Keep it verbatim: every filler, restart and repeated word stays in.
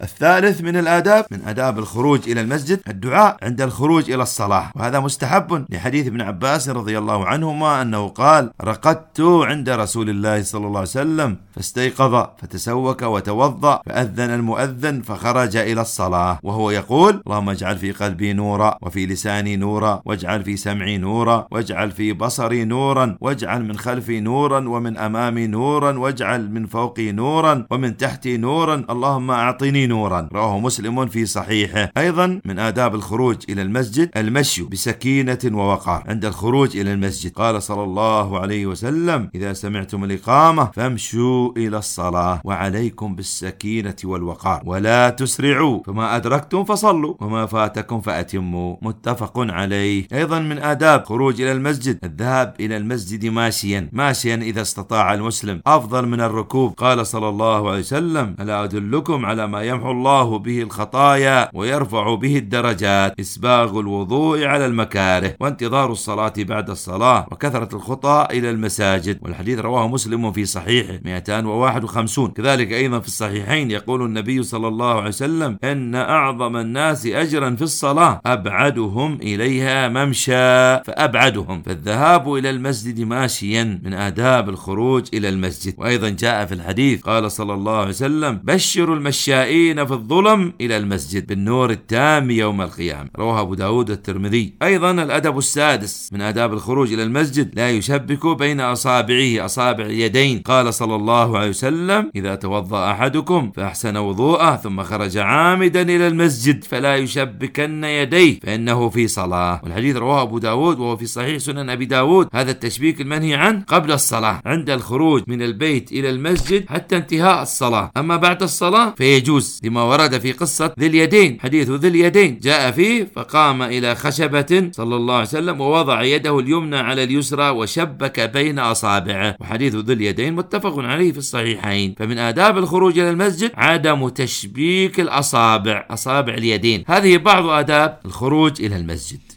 الثالث من الآداب، من آداب الخروج إلى المسجد الدعاء عند الخروج إلى الصلاة، وهذا مستحب لحديث ابن عباس رضي الله عنهما أنه قال: رقدت عند رسول الله صلى الله عليه وسلم فاستيقظ فتسوك وتوضأ فأذن المؤذن فخرج إلى الصلاة وهو يقول: اللهم اجعل في قلبي نورا وفي لساني نورا واجعل في سمعي نورا واجعل في بصري نورا واجعل من خلفي نورا ومن أمامي نورا واجعل من فوقي نورا ومن تحتي نورا، اللهم أعطني نورا. رواه مسلم في صحيحه. أيضا من آداب الخروج إلى المسجد المشي بسكينة ووقار عند الخروج إلى المسجد. قال صلى الله عليه وسلم: إذا سمعتم الإقامة فامشوا إلى الصلاة وعليكم بالسكينة والوقار ولا تسرعوا، فما أدركتم فصلوا وما فاتكم فأتموا. متفق عليه. أيضا من آداب خروج إلى المسجد الذهاب إلى المسجد ماشيا ماشيا إذا استطاع المسلم، أفضل من الركوب. قال صلى الله عليه وسلم: ألا أدلكم على ما يمحو الله به الخطايا ويرفع به الدرجات؟ إسباغ الوضوء على المكاره وانتظار الصلاة بعد الصلاة وكثرة الخطى إلى المساجد. والحديث رواه مسلم في صحيحه مئتين وواحد وخمسين. كذلك أيضا في الصحيحين يقول النبي صلى الله عليه وسلم: إن أعظم الناس أجرا في الصلاة أبعدهم إليها ممشى، فأبعدهم. فالذهاب إلى المسجد ماشيا من آداب الخروج إلى المسجد. وأيضا جاء في الحديث قال صلى الله عليه وسلم: بشروا المشائين في الظلم إلى المسجد بالنور التام يوم القيامة. رواه أبو داود الترمذي. أيضا الأدب السادس من آداب الخروج إلى المسجد لا يشبك بين أصابعه أصابع اليدين. قال صلى الله عليه وسلم: إذا توضأ أحدكم فأحسن وضوءه ثم خرج عامدا إلى المسجد فلا يشبكن يديه فإنه في صلاة. والحديث رواه أبو داود وهو في صحيح سنن أبي داود. هذا التشبيك المنهي عنه قبل الصلاة عند الخروج من البيت إلى المسجد حتى انتهاء الصلاة، أما بعد الصلاة فيجوز لما ورد في قصة ذي اليدين. حديث ذي اليدين جاء فيه: فقام إلى خشبة صلى الله عليه وسلم ووضع يده اليمنى على اليسرى وشبك بين أصابعه. وحديث ذي اليدين متفق عليه في الصحيحين. فمن آداب الخروج إلى المسجد عدم تشبيك الأصابع أصابع اليدين. هذه بعض آداب الخروج إلى المسجد.